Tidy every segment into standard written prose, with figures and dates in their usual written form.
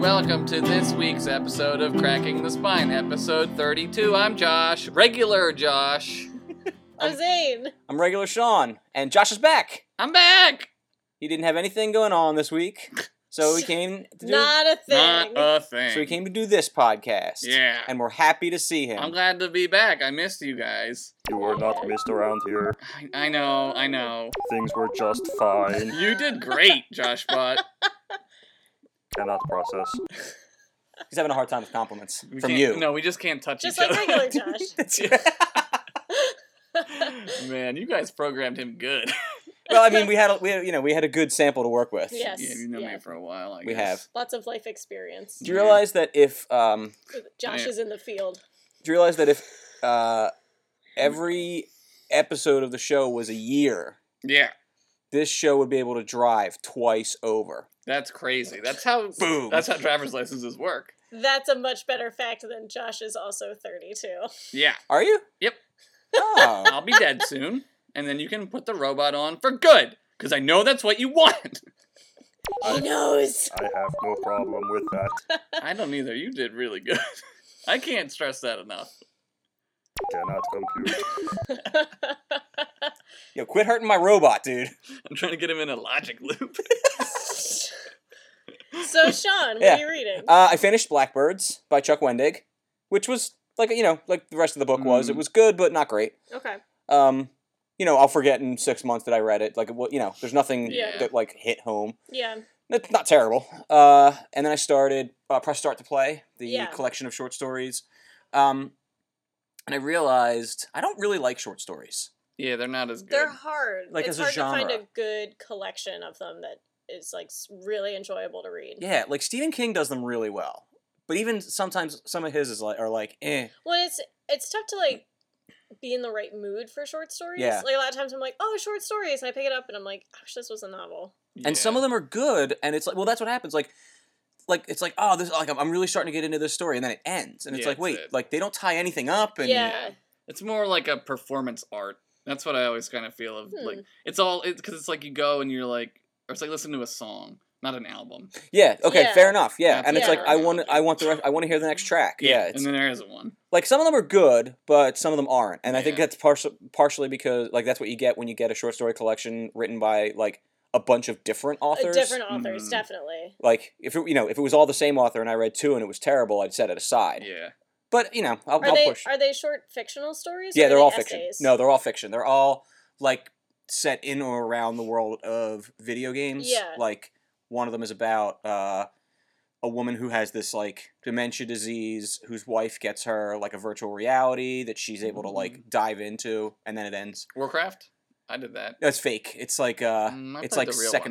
welcome to this week's episode of Cracking the Spine, episode 32. I'm Josh, regular Josh. I'm Zane. I'm regular Sean, and Josh is back. I'm back! He didn't have anything going on this week, so he came to do Not a thing. Not a thing. So he came to do this podcast. Yeah. And we're happy to see him. I'm glad to be back. I missed you guys. You were not missed around here. I know. Things were just fine. You did great, Josh Bott. Cannot process. He's having a hard time with compliments We from can't- you. No, we just can't touch Just each like other. regular Josh. Man, you guys programmed him good. Well, I mean, we had a good sample to work with. Yes. Yeah, you know me for a while, I guess. We have. Lots of life experience. Do you realize that if Josh is in the field. every episode of the show was a year, Yeah, this show would be able to drive twice over. that's crazy. That's how Boom. That's how driver's licenses work. That's a much better fact than Josh is also 32. Yeah, Are you? Yep. Oh. I'll be dead soon, and then you can put the robot on for good, because I know that's what you want. He knows. I have no problem with that. I don't either. You did really good. I can't stress that enough. Cannot compute. Yo, quit hurting my robot, dude. I'm trying to get him in a logic loop. So, Sean, what Yeah. are you reading? I finished Blackbirds by Chuck Wendig, which was like the rest of the book was. It was good, but not great. Okay. I'll forget in 6 months that I read it. Like, there's nothing Yeah. that like hit home. Yeah. It's not terrible. And then I started Press Start to Play, the Yeah. collection of short stories. And I realized I don't really like short stories. Yeah, they're not as good. They're hard. Like, it's as a hard to find genre. a good collection of them that is like really enjoyable to read. Yeah, like Stephen King does them really well. But even sometimes some of his are like, eh. Well, it's tough to like be in the right mood for short stories. Yeah. Like a lot of times I'm like, oh, short stories, and I pick it up and I'm like, I wish this was a novel. And some of them are good, and it's like, well, that's what happens. Like it's like, oh, this, like I'm really starting to get into this story, and then it ends, and it's Yeah, like, wait, that's it. like they don't tie anything up, and Yeah. It's more like a performance art. That's what I always kind of feel of. Like, Hmm. it's all, because it's like you go and you're like, or it's like listen to a song, not an album. yeah, okay, Yeah. fair enough, yeah, That's and it's a like fair I want to hear the next track, yeah, and then there isn't one. like some of them are good, but some of them aren't, and I think Yeah. that's partially because like that's what you get when you get a short story collection written by like a bunch of different authors. Different authors, Mhm. definitely. Like if it was all the same author and I read two and it was terrible, I'd set it aside. Yeah. But I'll push. Are they short fictional stories? Yeah, or are they're they all essays? fiction. No, they're all fiction. They're all like set in or around the world of video games. Yeah. Like one of them is about a woman who has this like dementia disease whose wife gets her like a virtual reality that she's able to like dive into, and then it ends. Warcraft? I did that. That's fake. It's like I it's played like the real second.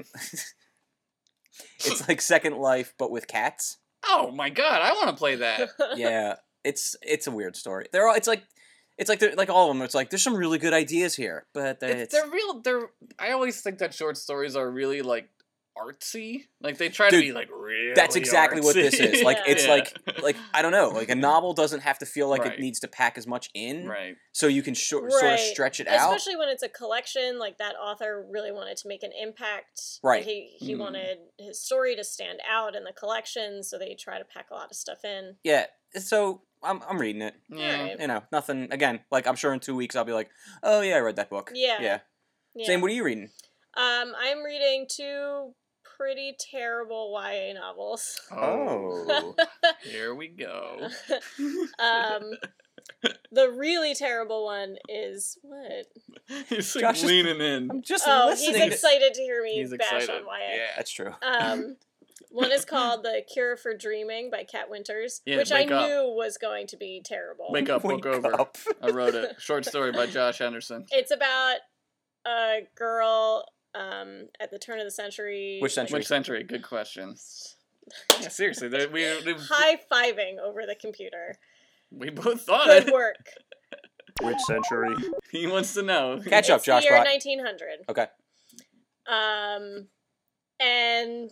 It's like Second Life, but with cats. Oh my god, I want to play that. Yeah, it's a weird story. They're all it's like they're, like all of them. It's like there's some really good ideas here, but They're real. I always think that short stories are really like artsy. Like they try to Dude, be like really. that's exactly what this is. Like Yeah. it's Yeah. like I don't know. Like a novel doesn't have to feel like Right. it needs to pack as much in, Right. so you can sort of Right. stretch it out. Especially when it's a collection, like that author really wanted to make an impact. Right. He Mm. wanted his story to stand out in the collection, so they try to pack a lot of stuff in. Yeah. So I'm reading it. Yeah. Alright. Nothing. Again, like I'm sure in 2 weeks I'll be like, oh yeah, I read that book. Yeah. Yeah. Yeah. Zane, what are you reading? I'm reading two pretty terrible YA novels. Oh. Here we go. The really terrible one is what? He's like Josh is- leaning in. I'm just Oh, he's listening. excited to hear me He's bash excited. on YA. Yeah. That's true. One is called The Cure for Dreaming by Kat Winters, Yeah, which I wake up. knew was going to be terrible. Wake up, Wake book over. up. I wrote a short story by Josh Henderson. It's about a girl at the turn of the century. Which century? Which century? Good question. Yeah, seriously, High-fiving over the computer. we both thought Good it. work. Which century? He wants to know. Catch up, It's Josh. the year Bott. 1900. Okay. And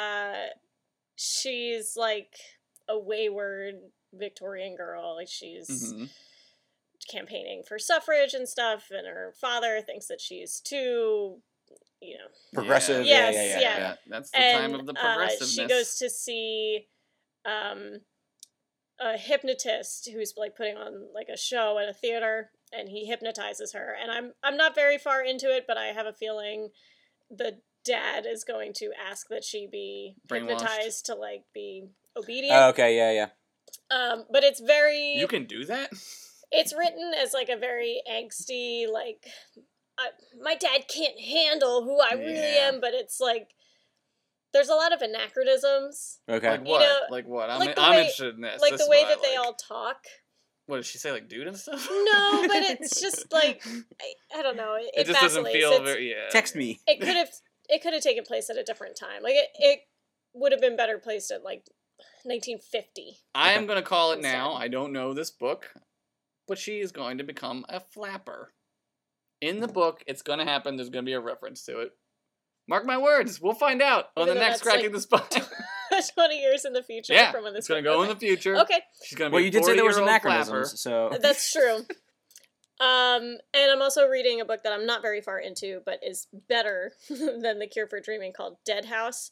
she's like a wayward Victorian girl. Like she's Mhm. campaigning for suffrage and stuff, and her father thinks that she's too, Progressive. Yes, Yeah. yeah. That's the and time of the progressiveness. she goes to see a hypnotist who's like putting on like a show at a theater, and he hypnotizes her. And I'm not very far into it, but I have a feeling the dad is going to ask that she be hypnotized to like be obedient. Oh, okay, yeah. But it's very. You can do that? It's written as like a very angsty, like my dad can't handle who I really am, but it's like there's a lot of anachronisms. Okay. Like what? You know, like what? I'm like the I'm way- interested in this. Like This the is way what I that they like. all talk. What did she say? Like dude and stuff? No, but it's just like I don't know. It just doesn't vacillates. feel It's- very. Yeah. Text me. It could have taken place at a different time. Like it would have been better placed at like 1950. I am gonna call it Instead. now. I don't know this book, but she is going to become a flapper. In the book, it's gonna happen. There's gonna be a reference to it. Mark my words. We'll find out on Even the though next that's, Cracking like, the Spine. 20 years in the future Yeah, from when this it's gonna book- go in the future. Okay, She's gonna be. Well, you did say there was 40-year-old anachronisms, so that's true. And I'm also reading a book that I'm not very far into, but is better than The Cure for Dreaming, called Dead House.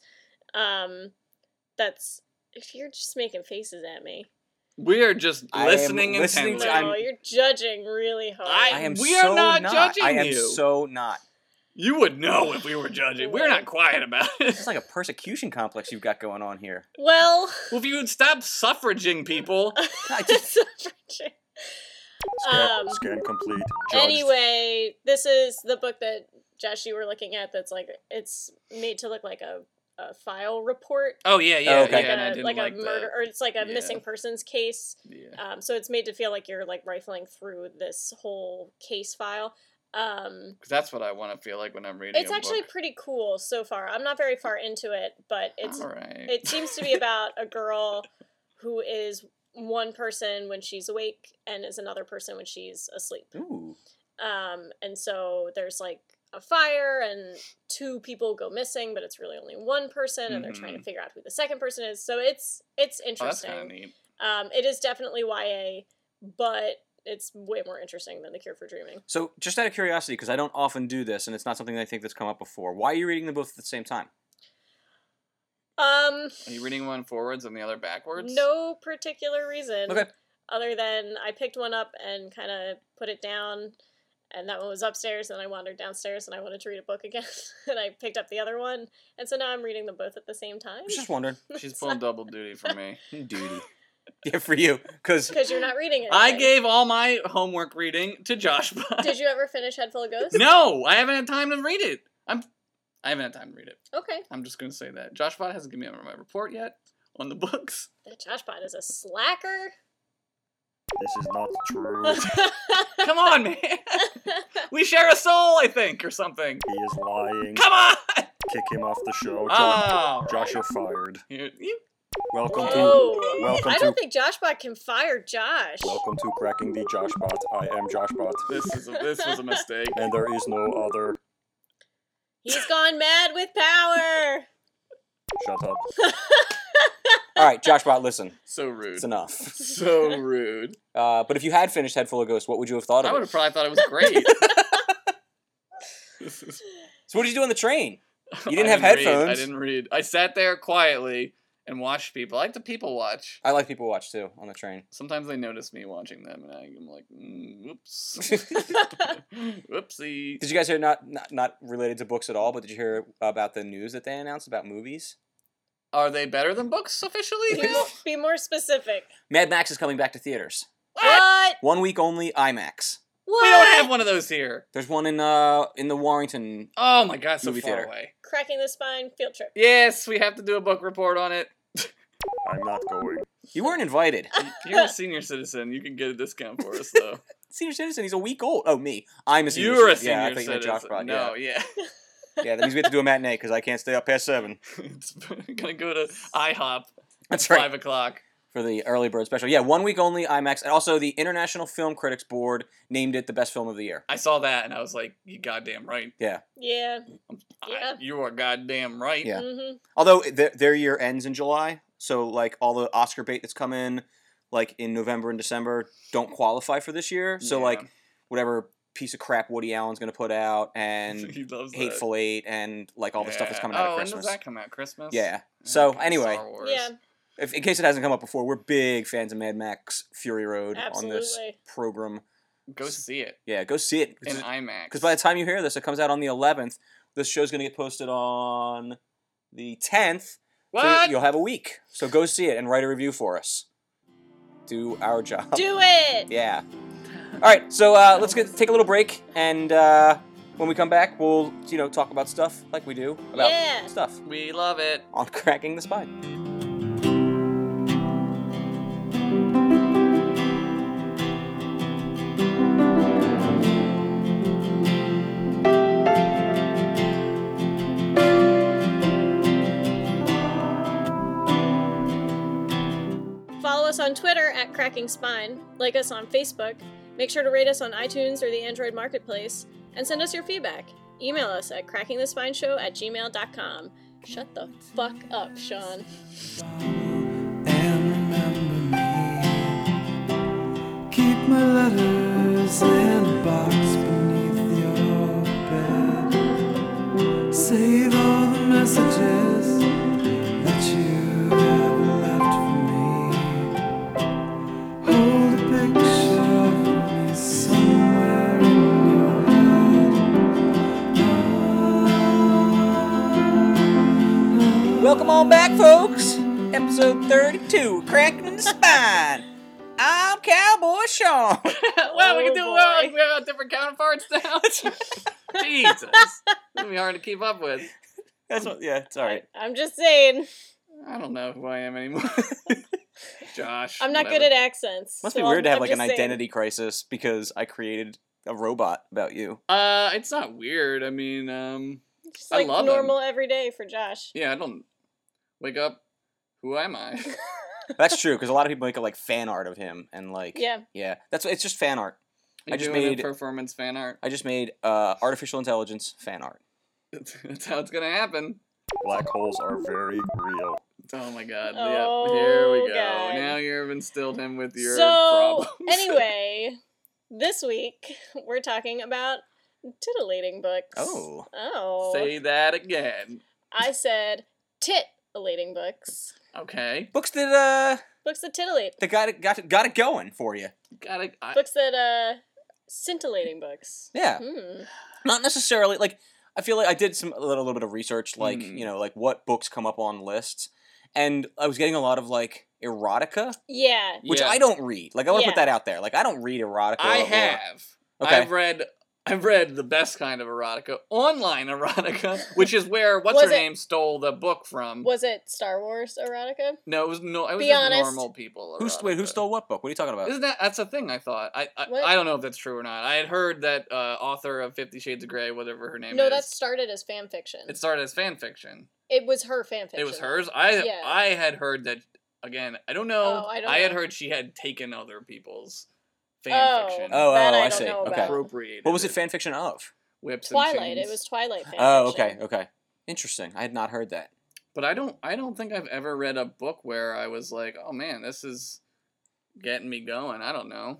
That's if you're just making faces at me. We are just I am listening listening intently. to- No, I'm- you're judging really hard. I am We are so not judging I am you. so not. You would know if we were judging. We're not quiet about it. It's like a persecution complex you've got going on here. Well, Well, if you would stop suffraging people. I just- suffraging. Scan complete. Judged. Anyway, this is the book that Josh, you were looking at. That's like it's made to look like a file report, Oh yeah, yeah, Oh, okay. yeah. And I didn't like like a murder, or it's like a Yeah. missing persons case. Yeah. So it's made to feel like you're like rifling through this whole case file. Because that's what I want to feel like when I'm reading. It's a actually book. pretty cool so far. I'm not very far into it, but it's All right. it seems to be about a girl who is one person when she's awake and is another person when she's asleep. Ooh. And so there's like a fire and two people go missing, but it's really only one person, and they're trying to Mhm. figure out who the second person is. So it's Oh, that's interesting. kind of neat. It is definitely YA, but it's way more interesting than The Cure for Dreaming. So, just out of curiosity, because I don't often do this, and it's not something I think that's come up before, why are you reading them both at the same time? Are you reading one forwards and the other backwards? No particular reason. Okay. Other than I picked one up and kind of put it down, and that one was upstairs, and I wandered downstairs and I wanted to read a book again, and I picked up the other one, and so now I'm reading them both at the same time. I was just wondering. She's pulling double duty for me. Duty. Yeah, for you. Because Because you're not reading it. I gave all my homework reading to Josh. Did you ever finish Head Full of Ghosts? No, I haven't had time to read it. I haven't had time to read it. Okay. I'm just gonna say that Josh Bot hasn't given me my report yet on the books. That Josh Bot is a slacker. This is not true. Come on, man. We share a soul, I think, or something. He is lying. Come on. Kick him off the show. Oh, Josh, you're fired. you Welcome Whoa. to welcome I to don't think Josh Bot can fire Josh. welcome to cracking the Josh Bot. I am Josh Bot, this was a mistake. and there is no other. He's gone mad with power. Shut up. all right, Josh Bot, listen, So rude. it's enough. So rude. But if you had finished Head Full of Ghosts, what would you have thought I of would it? have probably thought it was great. So, what did you do on the train? You didn't I have read. headphones. I didn't read. I sat there quietly and watched people. I like to people watch. I like people watch too on the train. Sometimes they notice me watching them, and I'm like, whoops, whoopsie. Did you guys hear not related to books at all? But did you hear about the news that they announced about movies? Are they better than books officially? Be more specific. Mad Max is coming back to theaters. What? 1 week only IMAX. What? We don't have one of those here. There's one in the Warrington. Oh my god, so Movie far theater. away. Cracking the Spine field trip. Yes, we have to do a book report on it. I'm not going. You weren't invited. You're a senior citizen. You can get a discount for us, though. Senior citizen. He's a week old. Oh, me. I'm a senior You're a citizen. senior Yeah, I thought you meant citizen. Josh Bot. No, yeah. Yeah, that means we have to do a matinee because I can't stay up past 7. It's gonna go to IHOP That's at right. 5 o'clock. For the early bird special. Yeah, 1 week only IMAX. And also, the International Film Critics Board named it the best film of the year. I saw that and I was like, you goddamn right. Yeah. Yeah. You are goddamn right. Yeah. Mm-hmm. Although their year ends in July, so like all the Oscar bait that's come in, like in November and December, don't qualify for this year. So Yeah. like whatever piece of crap Woody Allen's going to put out, and He loves that. Hateful Eight, and like all the stuff that's coming out Oh, at when Christmas. does that come out? Christmas? Yeah. So anyway, Star Wars. Yeah. If, in case it hasn't come up before, we're big fans of Mad Max Fury Road on this Absolutely. program. Go see it Yeah, go see it. in IMAX. Because by the time you hear this, it comes out on the 11th. This show's going to get posted on the 10th. What? So you'll have a week. So go see it and write a review for us. Do our job. Do it! Yeah. All right, so let's take a little break, and when we come back, we'll talk about stuff like we do about Yeah. stuff We love it. on Cracking the Spine. Follow us on Twitter at Cracking Spine, like us on Facebook, make sure to rate us on iTunes or the Android Marketplace, and send us your feedback. Email us at crackingthespineshow@gmail.com. Shut the fuck up, Sean. And remember me. Keep my letters in a box beneath your bed. Save all the messages that you have left for me. Hold a picture of me somewhere in your head. Welcome on back, folks. Episode 32, Cracking the Spine. I'm Cowboy Sean. Wow, we can Oh, do boy. well. We have different counterparts now. Jesus, it's gonna be hard to keep up with. That's what. Yeah, it's all right. I'm just saying, I don't know who I am anymore. Josh. I'm not whatever. good at accents. Must be so weird to I'm have like an just saying. identity crisis because I created a robot about you. It's not weird. I mean, Just I like love him. normal every day for Josh. yeah, I don't wake up. Who am I? That's true because a lot of people make like fan art of him and like Yeah. it's just fan art. You I just doing made- performance fan art. I just made artificial intelligence fan art. That's how it's gonna happen. Black holes are very real. Oh my god. Oh, Yep. Here we go. God. Now you've instilled him with your So, problems. anyway, this week we're talking about titillating books. Oh. Oh. Say that again. I said tit-ilating books. Okay. Books that Books that titillate. got it going for you. Gotta. Books that, scintillating books. Yeah. Hmm. Not necessarily like I feel like I did a little bit of research like Mm. like what books come up on lists, and I was getting a lot of like erotica, Yeah. which Yeah. I don't read. Like I want to Yeah. put that out there. Like I don't read erotica. I or- have. Okay. I've read the best kind of erotica, online erotica, which is where what's Was her it- name stole the book from. Was it Star Wars erotica? No, it was Be just honest. normal people. Who erotica. stole what book? What are you talking about? Isn't that's a thing? I thought. I What? don't know if that's true or not. I had heard that author of 50 Shades of Grey, whatever her name No, is. that started as fan fiction. It started as fan fiction. It was her fan fiction. It was hers. I Yeah. had heard that again. I don't know. Oh, I don't had know. heard she had taken other people's fan Oh, fiction. Oh, that I I don't see. know Okay. about. Appropriated. What was it fan fiction of? Whips Twilight. and chains. It was Twilight fan Oh, fiction. okay. Interesting. I had not heard that. But I don't think I've ever read a book where I was like, oh man, this is getting me going. I don't know.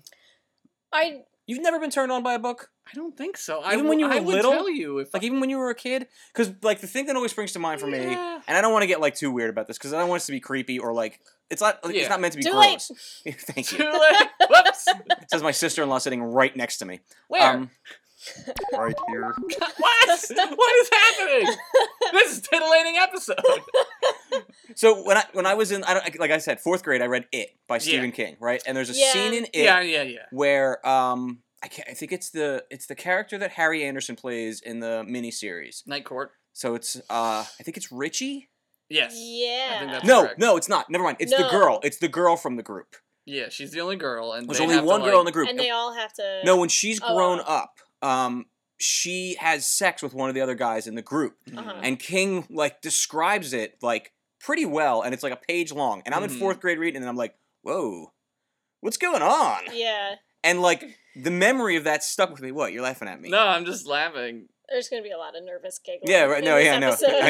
You've never been turned on by a book? I don't think so. Even when you were I would little? tell you if Like even when you were a kid? Because like the thing that always springs to mind for me, Yeah. and I don't want to get like too weird about this because I don't want us to be creepy or like it's not like, Yeah. it's not meant to be Too gross. Thank Too you. late. Whoops. Says my sister-in-law sitting right next to me. Where? Right here. What? What is happening? This is a titillating episode. So when I was in like I said 4th grade I read It by Stephen King, right? And there's a Yeah. scene in It Yeah. where I think it's the character that Harry Anderson plays in the miniseries. Night Court. So it's I think it's Richie. Yes. Yeah. I think that's No, correct. no, it's not. Never mind. It's the No. girl. It's the girl from the group. Yeah, she's the only girl, and There's they only have to, one girl in the like- group. And they all have to. No, when she's Oh, grown wow. up, she has sex with one of the other guys in the group, Uh-huh. and King like describes it like pretty well, and it's like a page long. And I'm in Mhm. 4th grade reading, and I'm like, whoa, what's going on? Yeah. And like the memory of that stuck with me. What? You're laughing at me? No, I'm just laughing. There's gonna be a lot of nervous giggles. Yeah, right, in no, this yeah, I know,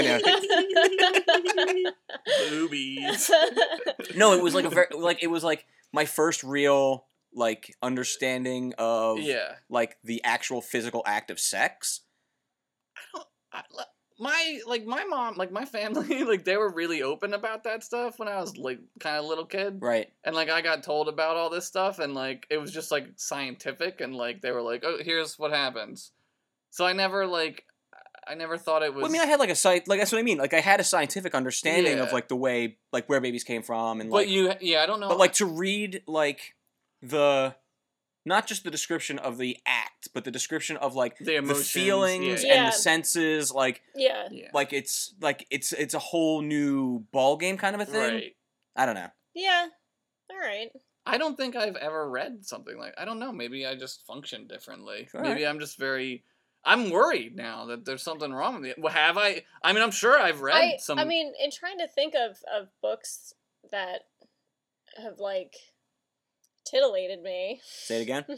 episode. Boobies. No, it was like it was like my first real like understanding of Yeah. like the actual physical act of sex. my mom, like my family, like they were really open about that stuff when I was like kind of little kid. Right. And like I got told about all this stuff, and like it was just like scientific, and like they were like, oh, here's what happens. So I never thought it was. Well, I mean, I had like that's what I mean. Like I had a scientific understanding of Yeah. like the way, like where babies came from, and But like. I don't know. But like to read like not just the description of the act, but the description of like The the emotions, feelings yeah. and Yeah. the senses, like Yeah. yeah. it's a whole new ball game kind of a thing. Right. I don't know. Yeah. All right. I don't think I've ever read something like. I don't know. Maybe I just function differently. All Maybe right. I'm just very. I'm worried now that there's something wrong with it. Well, have I? I mean, I'm sure I've read some. I mean, in trying to think of books that have like titillated me. Say it again.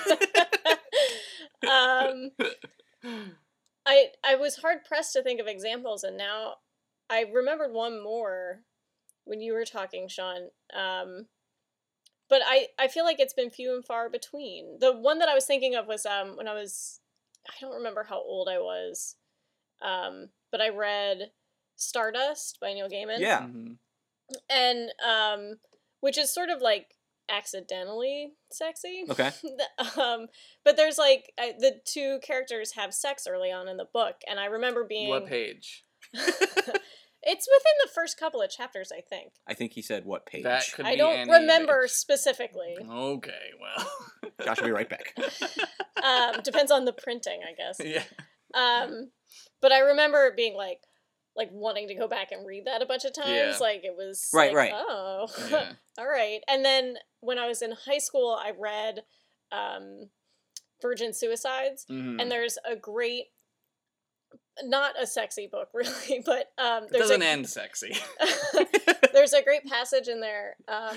I was hard pressed to think of examples, and now I remembered one more when you were talking, Sean. But I feel like it's been few and far between. The one that I was thinking of was when I don't remember how old I was, but I read Stardust by Neil Gaiman. Yeah. Mhm. And which is sort of like accidentally sexy. Okay. But there's like the two characters have sex early on in the book, and I remember being What page? It's within the first couple of chapters, I think. I think he said what page. That could I be don't any remember page. specifically. Okay, well. Josh will be right back. Depends on the printing, I guess. Yeah. But I remember it being like wanting to go back and read that a bunch of times. Yeah. Like it was Right, like, right. Oh, Yeah. all right. And then when I was in high school, I read Virgin Suicides, Mhm. and there's a great, not a sexy book really, but It there's doesn't end sexy. there's a great passage in there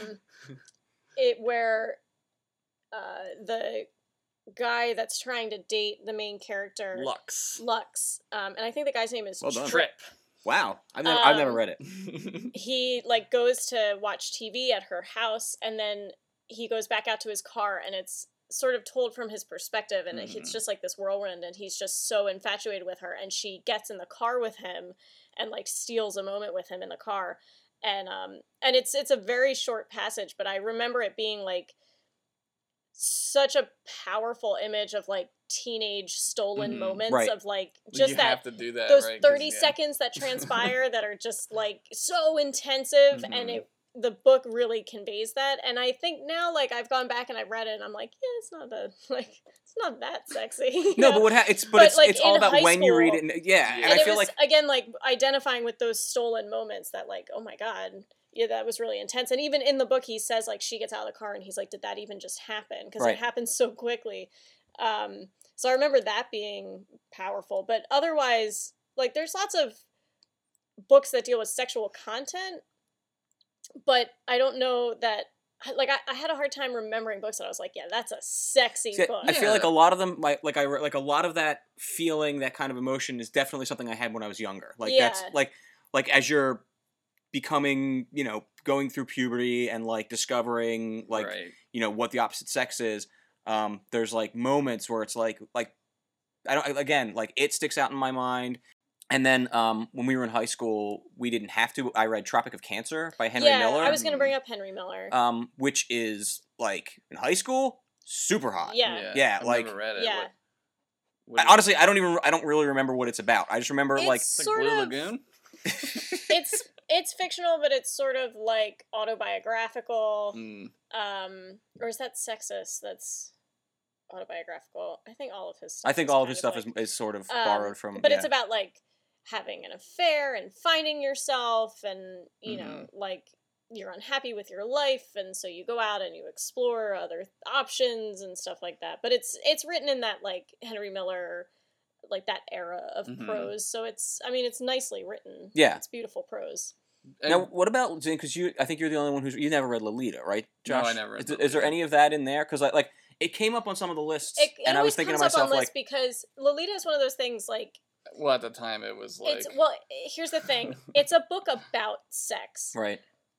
where the guy that's trying to date the main character Lux. and I think the guy's name is Well done. Trip. Wow. I've never Um, read it. he like goes to watch TV at her house, and then he goes back out to his car, and it's sort of told from his perspective, and it's just like this whirlwind, and he's just so infatuated with her, and she gets in the car with him and like steals a moment with him in the car, and it's a very short passage, but I remember it being like such a powerful image of like teenage stolen Mhm. moments Right. of like just you that have to do that, those right? 'Cause, 30 yeah. seconds that transpire that are just like so intensive, and Mhm. the book really conveys that. And I think now like I've gone back and I've read it, and I'm like, yeah, it's not that sexy. you No, know? but it's like, it's all in about high when you read school- it. And, yeah, Yeah. and and I it feel was like again like identifying with those stolen moments that like, oh my god, yeah, that was really intense. And even in the book he says like she gets out of the car and he's like, did that even just happen? Because Right. it happens so quickly. So I remember that being powerful. But otherwise, like there's lots of books that deal with sexual content, but I don't know that like I had a hard time remembering books that I was like, yeah, that's a sexy See, book. I feel Yeah. like a lot of them, like a lot of that feeling, that kind of emotion, is definitely something I had when I was younger. Like that's Yeah. like as you're becoming, going through puberty and like discovering like Right. what the opposite sex is. There's like moments where it's like I don't, again, like it sticks out in my mind. And then when we were in high school, we didn't have to. I read Tropic of Cancer by Henry yeah, Miller. I was going to bring up Henry Miller. Which is like in high school super hot. Yeah. Yeah, I've like- never read it. Yeah. Honestly, I don't really remember what it's about. I just remember like It's It's like sort Blue of- Lagoon. It's fictional, but it's sort of like autobiographical. Mm. Or is that sexist? That's autobiographical. I think all of his stuff. I think is all of kind his stuff like, is sort of borrowed from. But yeah. it's about like having an affair and finding yourself, and you know, like you're unhappy with your life, and so you go out and you explore other options and stuff like that. But it's written in that like Henry Miller, like that era of Mhm. prose. So it's nicely written. Yeah. It's beautiful prose. Now, what about Zane? Because I think you're the only one you never read Lolita, right, No, Josh? I never read Is there Lolita. any of that in there? Because like it came up on some of the lists, It and I always was thinking to comes up myself on like, lists because Lolita is one of those things like well, at the time it was like it's here's the thing, it's a book about sex, right,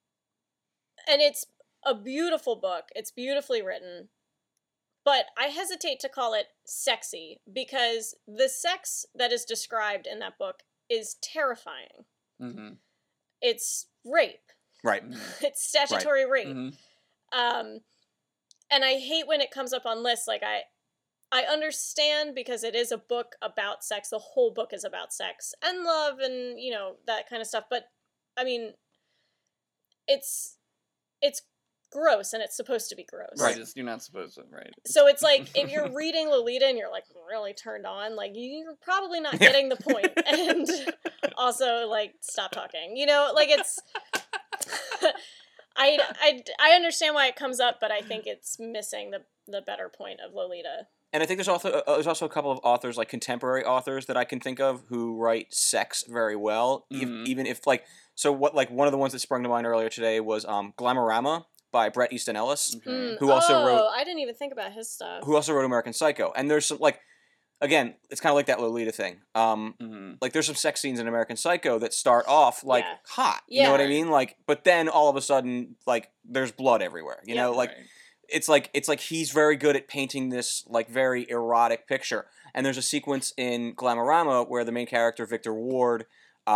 and it's a beautiful book. It's beautifully written, but I hesitate to call it sexy because the sex that is described in that book is terrifying. Mm-hmm. It's rape. Right. It's statutory rape. Mm-hmm. And I hate when it comes up on lists. Like, I understand because it is a book about sex. The whole book is about sex and love and, you know, that kind of stuff. But, I mean, it's gross and it's supposed to be gross. Right. You're not supposed to, right. So it's like, if you're reading Lolita and you're, like, really turned on, like, you're probably not getting the point. And also, like, stop talking. You know, like, it's... I understand why it comes up, but I think it's missing the better point of Lolita. And I think there's also a couple of authors, like contemporary authors, that I can think of who write sex very well. Mhm. Even if one of the ones that sprung to mind earlier today was Glamorama by Bret Easton Ellis, Okay. who also wrote I didn't even think about his stuff. American Psycho. And there's some, like, again, it's kind of like that Lolita thing. Mm-hmm. Like, there's some sex scenes in American Psycho that start off like Yeah. hot. You know what I Yeah. mean? Like, but then all of a sudden, like, there's blood everywhere. You know, like. Right. It's like he's very good at painting this like very erotic picture. And there's a sequence in Glamorama where the main character Victor Ward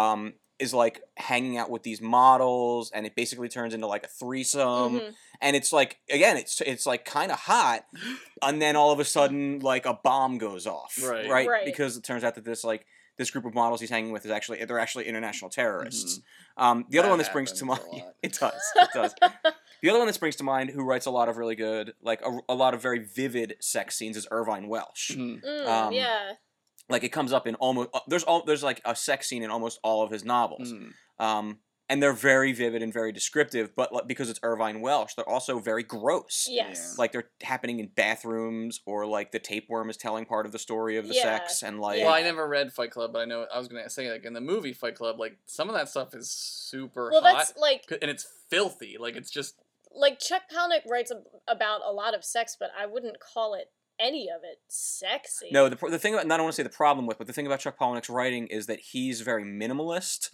is like hanging out with these models, and it basically turns into like a threesome. Mhm. And it's like, again, it's like kind of hot, and then all of a sudden like a bomb goes off, Right. Right. Because it turns out that this group of models he's hanging with they're actually international terrorists. The other That one that springs to happens mind, a lot. it does. The other one that springs to mind, who writes a lot of really good, like a lot of very vivid sex scenes, is Irvine Welsh. Mhm. Yeah. Like, it comes up in almost there's like a sex scene in almost all of his novels, Mhm. and they're very vivid and very descriptive. But like, because it's Irvine Welsh, they're also very gross. Yes. Like, they're happening in bathrooms, or like the tapeworm is telling part of the story of the Yeah. sex, and like Well, I never read Fight Club, but I was gonna say, like, in the movie Fight Club, like, some of that stuff is super Well, hot, that's like and it's filthy. Like, it's just Chuck Palahniuk writes about a lot of sex, but I wouldn't call it any of it sexy. no, the thing about, and I don't want to say the problem with, but the thing about Chuck Palahniuk's writing is that he's very minimalist.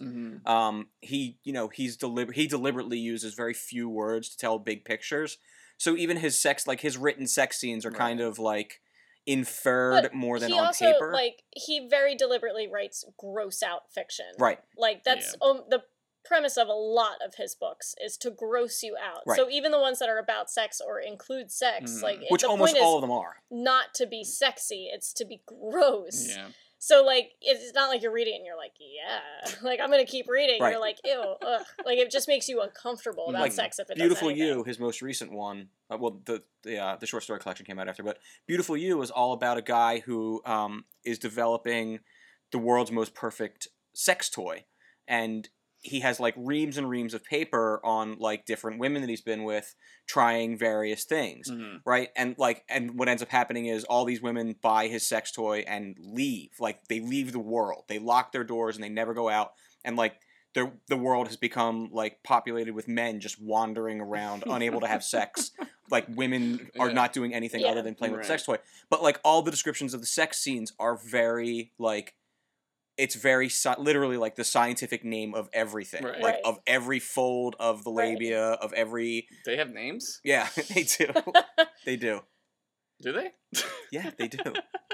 He deliberately uses very few words to tell big pictures. So even his written sex scenes are kind of like inferred But more than he on also, paper. like, he very deliberately writes gross out fiction. Right. Like, that's the premise of a lot of his books is to gross you out. Right. So even the ones that are about sex or include sex, like, Which the almost point all is of them are. not to be sexy, it's to be gross. yeah. So, like, it's not like you're reading it and you're like, yeah, like, I'm gonna keep reading. Right. You're like, ew, ugh. Like, it just makes you uncomfortable about Like, sex if it Beautiful does anything. You, his most recent one. The short story collection came out after, but Beautiful You is all about a guy who is developing the world's most perfect sex toy, and he has like reams and reams of paper on like different women that he's been with, trying various things, right? And what ends up happening is all these women buy his sex toy and leave. Like, they leave the world. They lock their doors and they never go out. And like the world has become like populated with men just wandering around, unable to have sex. Like, women are not doing anything other than playing with the sex toy. But like, all the descriptions of the sex scenes are very like, it's very literally like the scientific name of everything, Right. like Right. of every fold of the Right. labia, of every. They have names? Yeah, they do. They do. Do they? Yeah, they do.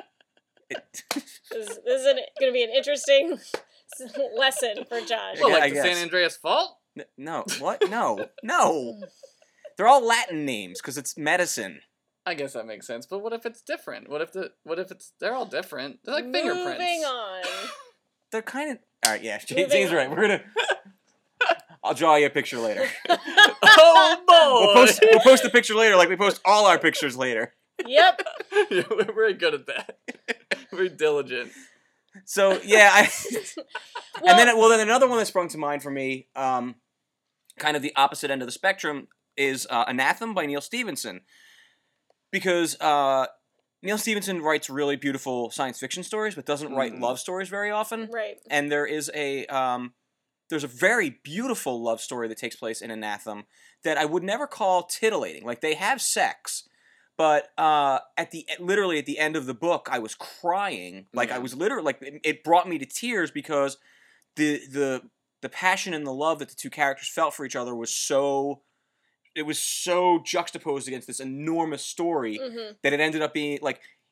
This is going to be an interesting lesson for Josh. Well, Yeah, like I the guess. San Andreas Fault? No, what? No. They're all Latin names because it's medicine. I guess that makes sense. But what if it's different? What if they're all different? They're like fingerprints. Moving on. They're kind of. All right, yeah, Moving Jane's on. right. We're gonna. I'll draw you a picture later. Oh boy! We'll post the picture later, like we post all our pictures later. Yep. Yeah, we're very good at that. Very diligent. So yeah, Well, then another one that sprung to mind for me, kind of the opposite end of the spectrum, is Anathema by Neil Stephenson, because Neil Stephenson writes really beautiful science fiction stories, but doesn't write love stories very often. right. And there's a very beautiful love story that takes place in Anathema that I would never call titillating. Like, they have sex, but literally at the end of the book, I was crying. Like, I was literally, like, it brought me to tears because the passion and the love that the two characters felt for each other was so juxtaposed against this enormous story Mm-hmm. that it ended up being like,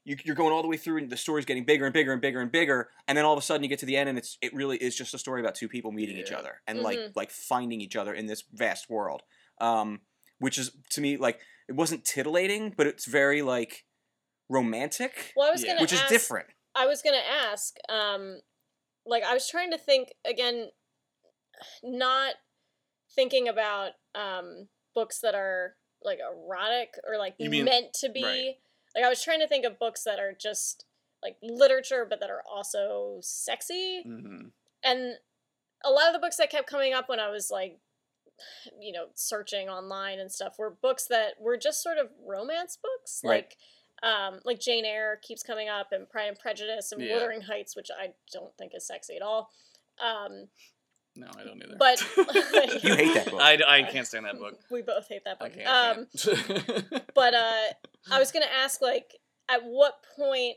you're going all the way through, and the story's getting bigger and bigger and bigger and bigger, and then all of a sudden you get to the end, and it really is just a story about two people meeting each other and like finding each other in this vast world, which is to me like it wasn't titillating, but it's very like romantic, Well, I was gonna which is different. I was gonna ask, like I was trying to think again, not thinking about books that are like erotic or like You mean- meant to be. right. Like I was trying to think of books that are just like literature, but that are also sexy. Mm-hmm. And a lot of the books that kept coming up when I was like, you know, searching online and stuff were books that were just sort of romance books, Right. like Jane Eyre keeps coming up, and Pride and Prejudice, and Yeah. Wuthering Heights, which I don't think is sexy at all. No, I don't either. But You hate that book. I can't stand that book. We both hate that I book. can't. But I was gonna ask, like, at what point,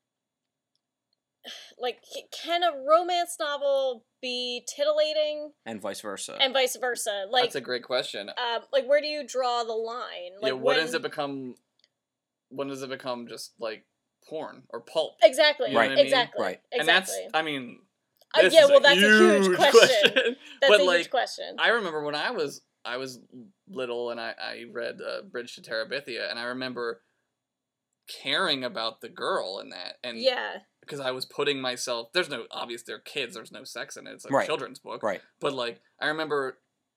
like, can a romance novel be titillating, And vice versa. and vice versa? Like, That's a great question. like, where do you draw the line? Like, Yeah, when does it become? When does it become just like porn or pulp? Exactly. You know what I mean? Exactly. Right. And that's, Exactly. I mean, Yeah, this is well, that's a huge question. That's But a like, huge question. I remember when I was little and I read Bridge to Terabithia, and I remember caring about the girl in that, and Yeah. because I was putting myself. They're kids. There's no sex in it. It's like Right. a children's book. Right. But like, I remember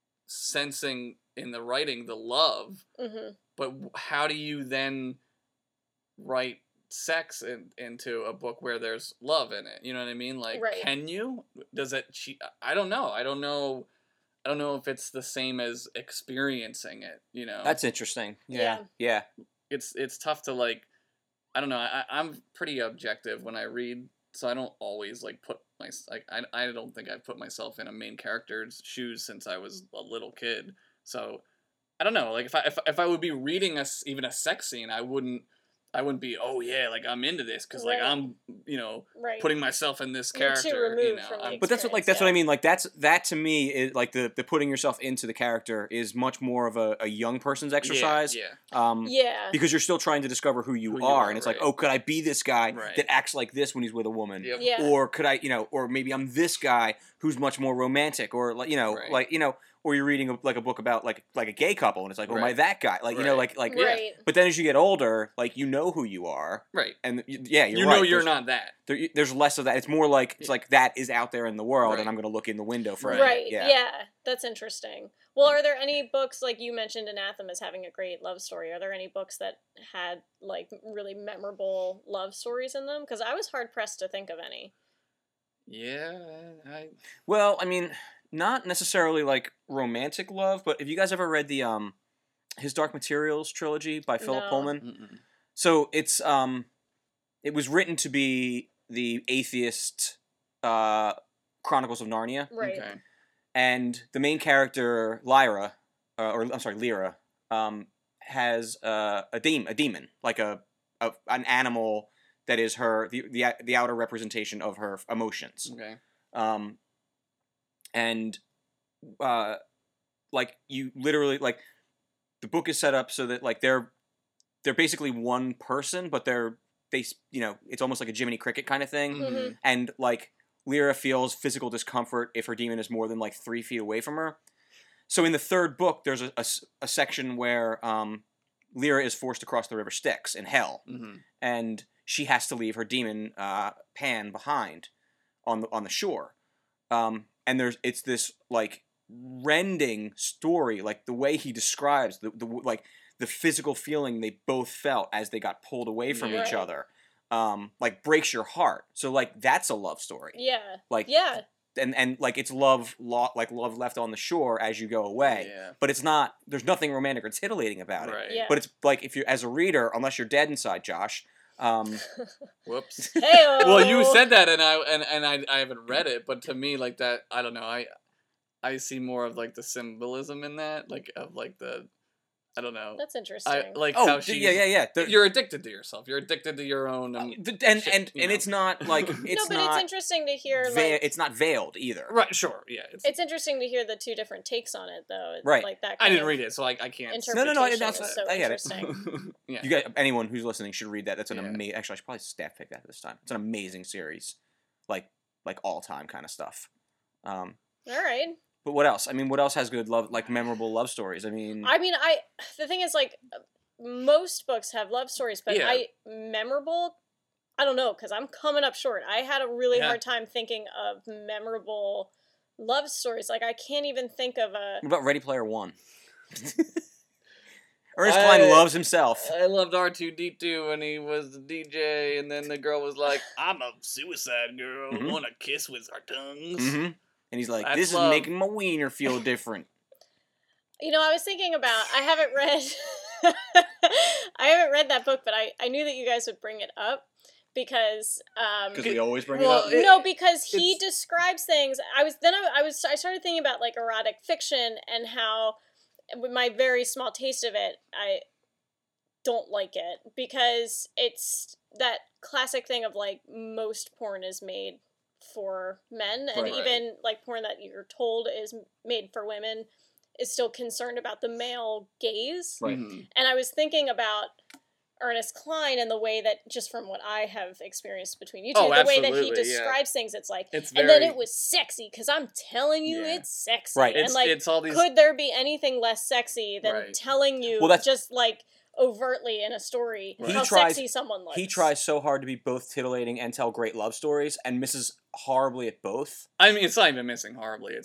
sensing in the writing the love. Mm-hmm. But how do you then write sex into a book where there's love in it? You know what I mean? Like, Right. can you? Does it? I don't know. I don't know if it's the same as experiencing it. You know, That's interesting. Yeah. Yeah. it's tough to like. I don't know. I'm pretty objective when I read, so I don't always like put my like. I don't think I've put myself in a main character's shoes since I was a little kid. So I don't know. Like if I would be reading even a sex scene, I wouldn't be, oh yeah, like I'm into this because like Right. I'm Right. putting myself in this You're too character. removed from the I'm- But that's what experience, I yeah. mean. Like that to me is like the putting yourself into the character is much more of a young person's exercise. Yeah. Yeah. Because you're still trying to discover who you are, and it's like, right. oh, could I be this guy Right. that acts like this when he's with a woman? Yep. Yeah. Or could I, or maybe I'm this guy who's much more romantic, or like, Right. or you're reading a book about like a gay couple, and it's like, oh, am I Right. that guy? Like, Right. like. yeah. Right. But then as you get older, like you know who you are, Right. and yeah, you're You right. know you're There's- not that. There's less of that. It's more like it's like that is out there in the world, Right. and I'm going to look in the window for it. Right. Yeah. Yeah. That's interesting. Well, are there any books, like you mentioned Anathema as having a great love story? Are there any books that had like really memorable love stories in them? Because I was hard pressed to think of any. Yeah. Well, I mean, not necessarily like romantic love, but have you guys ever read the his Dark Materials trilogy by Philip No. Pullman? Mm-mm. So it's it was written to be the atheist Chronicles of Narnia, Right. Okay. and the main character Lyra, Lyra, has a demon, like an animal that is her the outer representation of her emotions. Okay. And like you literally like the book is set up so that like they're basically one person, but it's almost like a Jiminy Cricket kind of thing. Mhm. And like Lyra feels physical discomfort if her demon is more than like 3 feet away from her. So in the third book, there's a section where Lyra is forced to cross the river Styx in hell, Mm-hmm. and she has to leave her demon Pan behind on the shore. And it's this like rending story, like the way he describes the physical feeling they both felt as they got pulled away from Yeah. each Right. other, like breaks your heart. So like that's a love story. Yeah. Like Yeah. and like it's love left on the shore as you go away. Yeah. But it's not. There's nothing romantic or titillating about it. Right. Yeah. But it's like if you as a reader, unless you're dead inside, Josh. Whoops. Hey. Well, you said that, and I haven't read it, but to me, like that, I don't know. I see more of like the symbolism in that, like of like the, I don't know. That's interesting. I like Oh, how she's yeah. You're addicted to yourself. You're addicted to your own. And shit, you know? it's not like it's no, but not it's interesting to hear. it's not veiled either. Right. Sure. Yeah. It's interesting to hear the two different takes on it, though. Right. Like that. I didn't read it, so I can't. Interpretation No, is that's- so I get it. interesting. Yeah. You guys, anyone who's listening should read that. That's an Yeah. amazing. Actually, I should probably staff pick that this time. It's an amazing series, like all time kind of stuff. All right. But what else? I mean, what else has good love, like memorable love stories? I mean, The thing is, like, most books have love stories, but Yeah. memorable. I don't know, because I'm coming up short. I had a really Yeah. hard time thinking of memorable love stories. Like, I can't even think of a. what about Ready Player One? Ernest Cline loves himself. I loved R2D2 when he was the DJ, and then the girl was like, "I'm a suicide girl. Mhm. Want to kiss with our tongues." Mm-hmm. And he's like, That's "This love. is making my wiener feel different." You know, I was thinking about. I haven't read. I haven't read that book, but I knew that you guys would bring it up because. We always bring Well, it- No, because he it's- describes things. I started thinking about like erotic fiction and how, with my very small taste of it, I don't like it because it's that classic thing of like most porn is made for men, and Right. even like porn that you're told is made for women is still concerned about the male gaze. Right. Mhm. And I was thinking about Ernest Cline and the way that, just from what I have experienced between you two, Oh, the way that he absolutely, yeah. describes things, it's like, It's and then very- it was sexy, because I'm telling you, Yeah. it's sexy. Right. And It's like, it's all these. could there be anything less sexy than Right. telling you Well, that's- just like overtly in a story Right. how He tries- sexy someone looks? He tries so hard to be both titillating and tell great love stories, and misses horribly at both. I mean, it's not even missing horribly.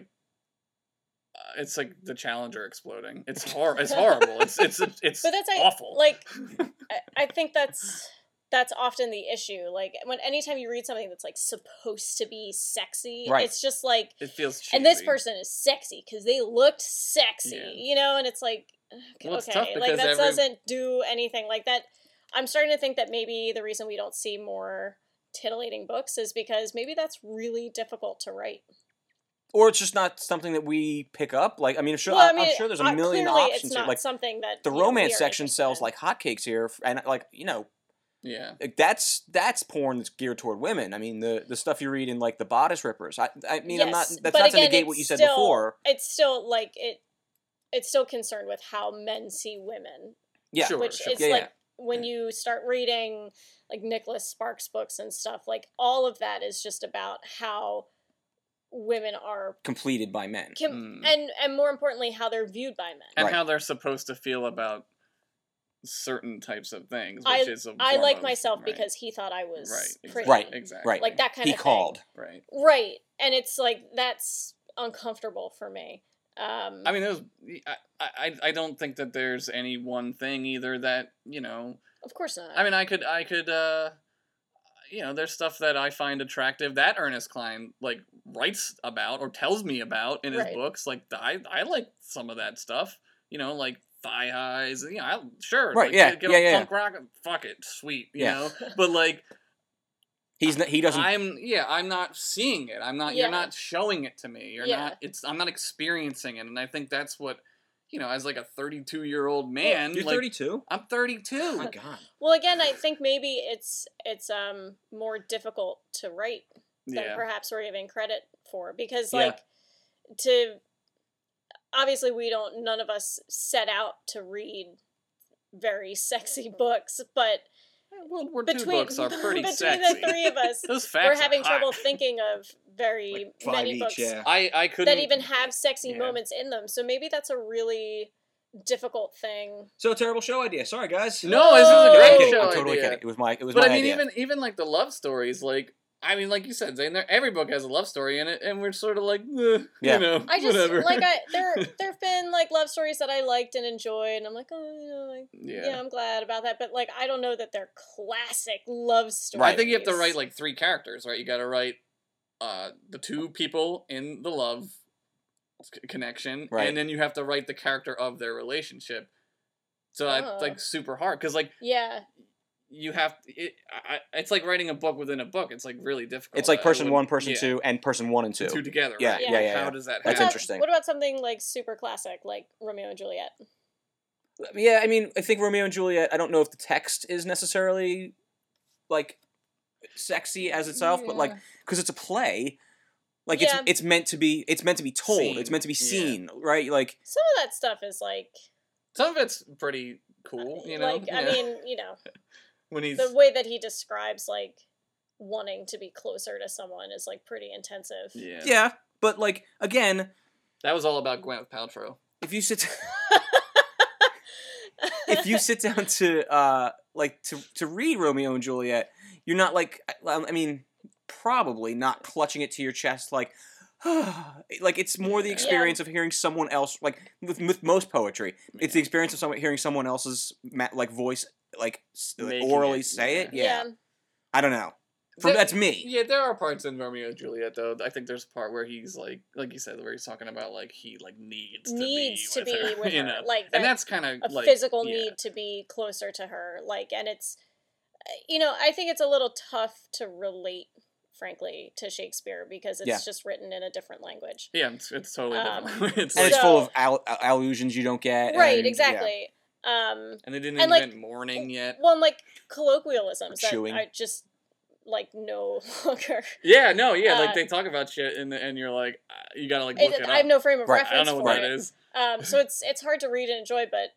It's like the Challenger exploding. It's It's horrible. It's But that's awful. like, I think that's often the issue. Like anytime you read something that's like supposed to be sexy, Right. it's just like, it feels cheesy. and this person is sexy because they looked sexy, Yeah. you know, and it's like, okay, Well, it's tough like because that doesn't do anything like that. I'm starting to think that maybe the reason we don't see more titillating books is because maybe that's really difficult to write. Or it's just not something that we pick up. Like, I mean, I'm sure there's a million clearly options it's here. not Like, something that the you know, we romance are section interested sells in. like hotcakes here, and like, Yeah. like, that's porn that's geared toward women. I mean, the stuff you read in like the Bodice Rippers. I mean, I'm not. Yes, That's but not to again, negate what it's you said still- before. It's still like it's still concerned with how men see women, Yeah, Sure, which sure. is Yeah, like yeah. when you start reading like Nicholas Sparks books and stuff, like all of that is just about how women are Completed by men. and more importantly how they're viewed by men. And Right. how they're supposed to feel about certain types of things, which I is a I form like of- myself right. because he thought I was Right, pretty. Right. Exactly. Like that kind He of called. Right. thing. Right. And it's like that's uncomfortable for me. I mean, I don't think that there's any one thing either that, Of course not. I mean, I could, there's stuff that I find attractive that Ernest Cline, like, writes about or tells me about in his Right. books. Like, I like some of that stuff, like thigh highs, sure. Right, like, yeah, get yeah, on yeah. punk rock, fuck it, sweet, Yeah. know? But, like, He doesn't. I'm not seeing it. Yeah. You're not showing it to me. Yeah. I'm not experiencing it. And I think that's what, as like a 32-year-old man. You're like, 32. I'm 32. Oh my God. Well, again, I think maybe it's more difficult to write than Yeah. perhaps we're giving credit for, because Yeah. like obviously none of us set out to read very sexy books, but World War II between books are pretty between sexy. the three of us, Those facts we're having are hot. trouble thinking of very Like 5 many each, books yeah. I couldn't that even have sexy Yeah. moments in them. So maybe that's a really difficult thing. So terrible show idea. Sorry, guys. No, this is a I'm great kidding. show I'm totally idea. kidding. It was my But my I mean, idea. even like the love stories, like like you said, Zane, every book has a love story in it, and we're sort of like, Yeah. I just whatever. like there've been like love stories that I liked and enjoyed, and I'm like, oh, like yeah, I'm glad about that. But like, I don't know that they're classic love stories. I think you have to write like 3 characters, right? You got to write the 2 people in the love connection, Right. and then you have to write the character of their relationship. So that's like super hard because like Yeah, you have it's like writing a book within a book. It's like really difficult. It's like person I 1, wouldn't- person yeah, 2, and person 1 and 2. the 2 together. Yeah, right? yeah, yeah, yeah. How yeah. does that That's happen? interesting. What about something like super classic, like Romeo and Juliet? Yeah, I mean, I think Romeo and Juliet, I don't know if the text is necessarily, like, sexy as itself, but, like, because it's a play, like, Yeah. it's meant to be told, Seen. it's meant to be Yeah. seen, right? Like, Some of that stuff is like, Some of it's pretty cool, you know? like I Yeah. mean, you know, when he's the way that he describes like wanting to be closer to someone is like pretty intensive. yeah, but, like, again, That was all about Gwyneth Paltrow. if you sit down to like to read Romeo and Juliet, you're not like, I mean, probably not clutching it to your chest like like it's more the experience of hearing someone else, like with most poetry, it's the experience of hearing someone else's like voice, like Making orally it, say it. Yeah. I don't know. There- That's me. Yeah, there are parts in Romeo and Juliet though. I think there's a part where he's like you said, where he's talking about like he like needs to be with her, you know? like And that- that's kind of a like physical yeah. need to be closer to her, like, and it's, you know, I think it's a little tough to relate, frankly, to Shakespeare because it's Yeah. just written in a different language. Yeah, it's totally different. It's And like, it's full So- of allusions you don't get. Right, and, yeah. exactly. and they didn't and, like, invent mourning yet. Well, and, like colloquialisms that Chewing. I just like no longer. Yeah, no, yeah, like uh, they talk about shit and you're like you gotta like look it up. I have no frame of Right, I don't reference know for what that it. is. So it's hard to read and enjoy, but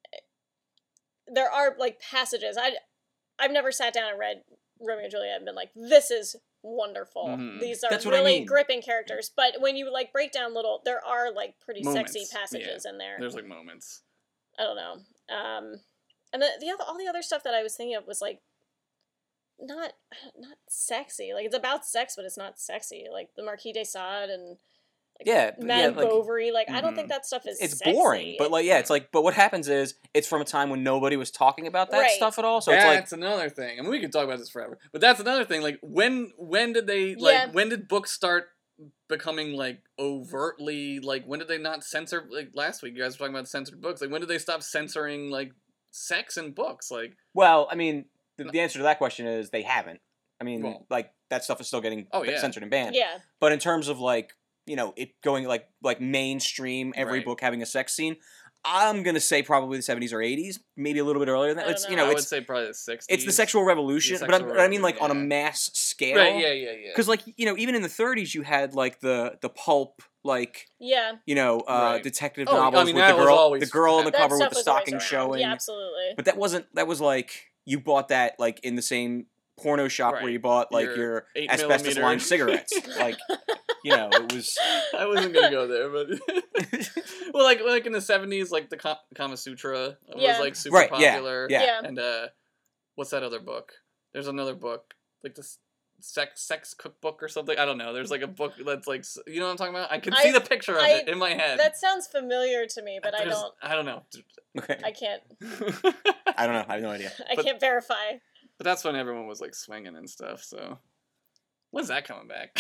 there are like passages. I've never sat down and read Romeo and Juliet and been like, this is wonderful. Mhm. These are That's what I really mean. gripping characters. But when you like break down there are like pretty sexy Moments, passages in there. There's like moments. I don't know. And all the other stuff that I was thinking of was like not sexy. Like it's about sex, but it's not sexy. Like the Marquis de Sade and like Madame like, Bovary. Like I don't Mhm. think that stuff is. it's sexy. boring, but like it's like, but what happens is it's from a time when nobody was talking about that Right. stuff at all. So it's like, That's another thing. I mean, we could talk about this forever, but that's another thing. Like, when did they like? Yeah. When did books start becoming like overtly like? When did they not censor? Like last week, you guys were talking about censored books. Like, when did they stop censoring like sex in books? Like, well, I mean, the answer to that question is they haven't. I mean, Well- like that stuff is still getting Oh, yeah. censored and banned. Yeah. But in terms of like, you know, it going like mainstream, every Right. book having a sex scene, I'm gonna say probably the 70s or 80s, maybe a little bit earlier than that. I don't It's know. you know, I would it's say probably the 60s. it's the sexual revolution, The but sexual I mean like on a revolution, mass scale. Right? Yeah. Because like, you know, even in the 30s, you had like the pulp, like, Yeah. you know, Right. detective Oh, I novels mean, with that was always the girl on the That cover with stuff the was always stocking around. showing. Yeah, absolutely. But that was like you bought that like in the same porno shop where Right. you bought like Your your 8 asbestos lined millimeter. cigarettes. Like, you know, it was I wasn't gonna go there, but well, like in the 70s, like the Kama Sutra Yeah. was like super Right, yeah, popular. yeah. Yeah. And what's that other book? There's another book like this sex cookbook or something. I don't know. There's like a book that's like you know what I'm talking about. I can see the picture of it in my head. That sounds familiar to me, but I There's- don't. I don't know. okay. I can't. I don't know. I have no idea. I But- can't verify. But that's when everyone was like swinging and stuff. So when's that coming back?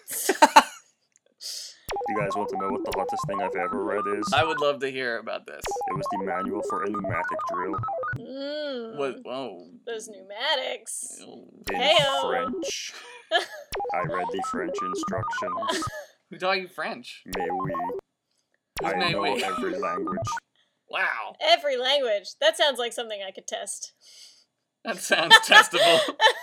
You guys want to know what the hottest thing I've ever read is? I would love to hear about this. It was the manual for a pneumatic drill What? Whoa. Those pneumatics. in Heyo. French. I read the French instructions. Who taught you French? Mais oui. I Mais know oui? every language. Wow. Every language. That sounds like something I could test. That sounds testable.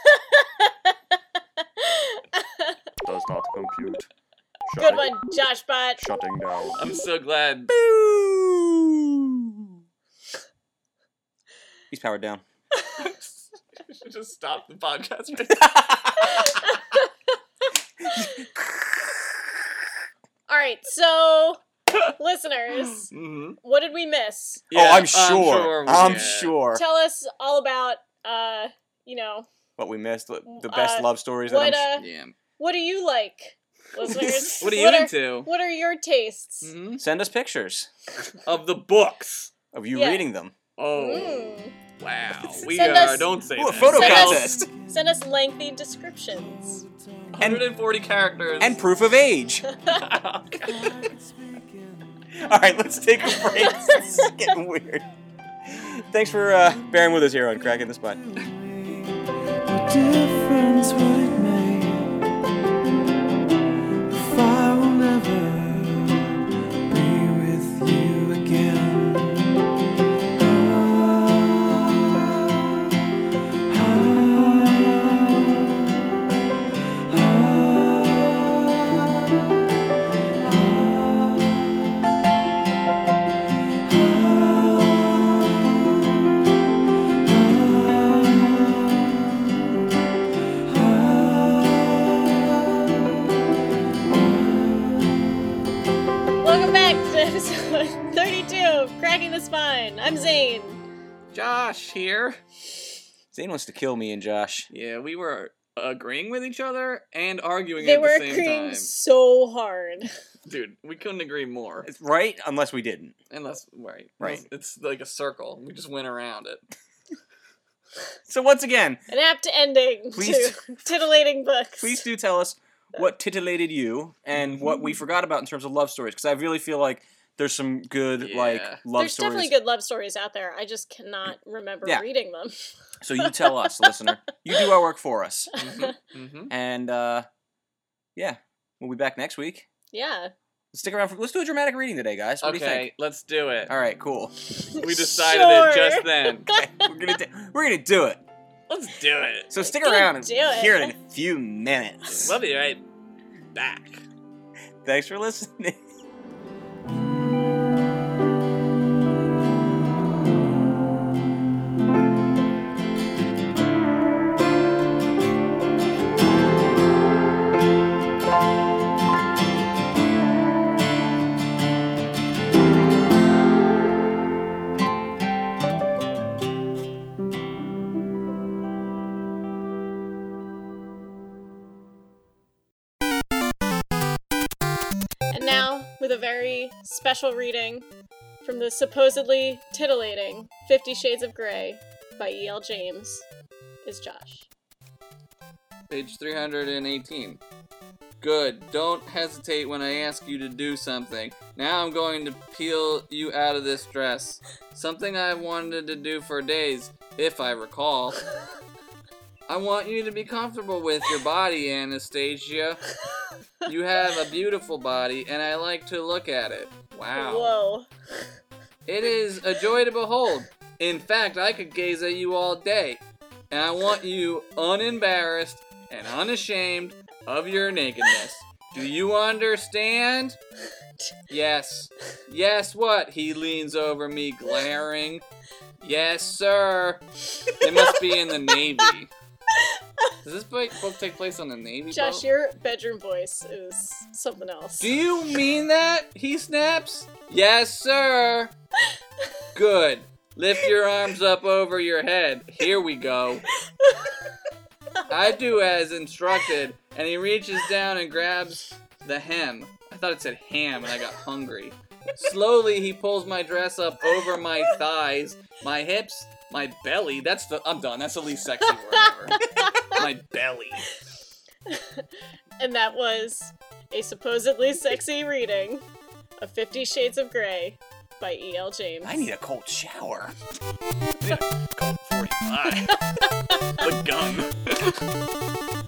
Does not compute. Good one, Josh Bot. Shutting down. I'm so glad. He's powered down. You should just stop the podcast right All right, so listeners, mm-hmm. what did we miss? I'm sure. I'm yeah. sure. Tell us all about, you know, What we missed, the best love stories. what That Yeah. what do you like, listeners? What are you into? What are your tastes? Mm-hmm. Send us pictures Of the books. of you Yeah. reading them. Oh, Mm. wow. We Send are. us- Don't say Ooh, a that. photo Send us- contest Send us lengthy descriptions. 140 characters. and proof of age. All right, let's take a break. This is getting weird. Thanks for bearing with us here on Cracking the Spot. What difference would it make if I will never be with you again? back to episode 32 of Cracking the Spine. I'm Zane. Josh here. Zane wants to kill me and Josh. Yeah, we were agreeing with each other and arguing They at were the same agreeing time. so hard. Dude, we couldn't agree more. It's right, unless we didn't. Unless, right. Right. It's like a circle. We just went around it. So once again, An apt ending Please- to titillating books. please do tell us what titillated you and what we forgot about in terms of love stories, because I really feel like there's some good like Yeah. love There's stories. definitely good love stories out there. I just cannot remember Yeah. reading them. So you tell us, listener. You do our work for us, Mm-hmm. and yeah, we'll be back next week. Yeah. Stick around. Let's do a dramatic reading today, guys. What do you Okay, think? let's do it. All right, cool. We decided Sure. it just then. We're gonna do it. Let's do it. So stick Let's around and do it. hear it in a few minutes. We'll be right back. Thanks for listening. And now, with a very special reading from the supposedly titillating 50 Shades of Grey by E.L. James, is Josh. Page 318. Good. Don't hesitate when I ask you to do something. Now I'm going to peel you out of this dress. Something I've wanted to do for days, if I recall. I want you to be comfortable with your body, Anastasia. You have a beautiful body, and I like to look at it. Wow. Whoa. It is a joy to behold. In fact, I could gaze at you all day. And I want you unembarrassed and unashamed of your nakedness. Do you understand? Yes. Yes, what? He leans over me, glaring. Yes, sir. They must be in the Navy. Does this book take place on the Navy Josh, boat? your bedroom voice is something else. Do you mean that? He snaps. Yes, sir. Good. Lift your arms up over your head. Here we go. I do as instructed, and he reaches down and grabs the hem. I thought it said ham, and I got hungry. Slowly, he pulls my dress up over my thighs, my hips, my belly. I'm done. That's the least sexy word ever. My belly. And that was a supposedly sexy reading of 50 Shades of Grey by E.L. James. I need a cold shower. Colt 45. The gun.